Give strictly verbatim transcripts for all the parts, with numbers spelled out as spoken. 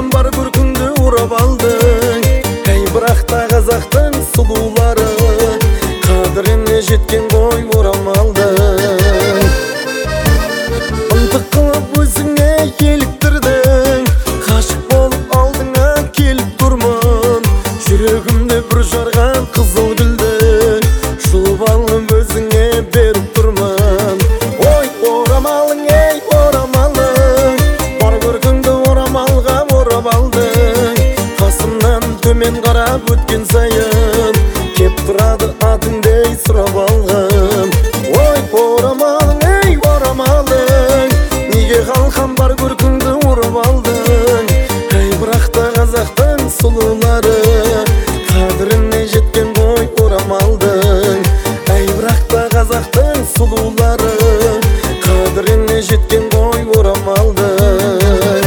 бар көркіңді ұрап алдың. Әй бірақ та қазақтың сұлулары, қадіріне жеткен ғой орамалдың. Ынтық қылып өзіңе еліктірдің, ғашық болып алдыңа келіп тұрмын. Жүрегімде бір жарған қызыл гүлді жұлып алып өзіңе беріп тұрмын. Ой орамалың, ей орамалың, бар көркіңді орамалға орап алдың. Қасымнан төмен қарап өткен сайын кеп тұрады атыңдай сұрап алғым. Ой орамалың, ей орамалың, неге қалқам бар көркіңді орап алдың. Әй бірақ та қазақтың сұлулары, қадіріне жеткен ғой орамалдың. Әй бірақ та қазақтың сұлулары, қадіріне жеткен ғой орамалдың.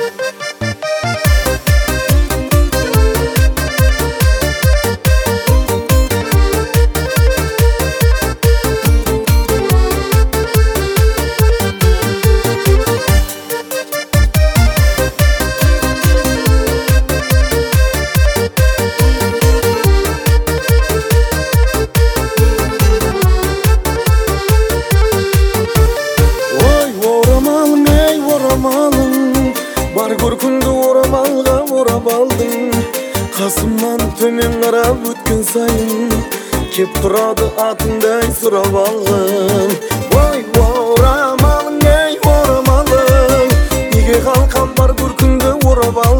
Бар көркіңді орамалға орап алдың. Қасымнан төмен қарап өткен сайын кеп тұрады атыңдай сұрап алғым. Ой орамалың, ей орамалың, неге қалқам бар көркіңді орап алдың.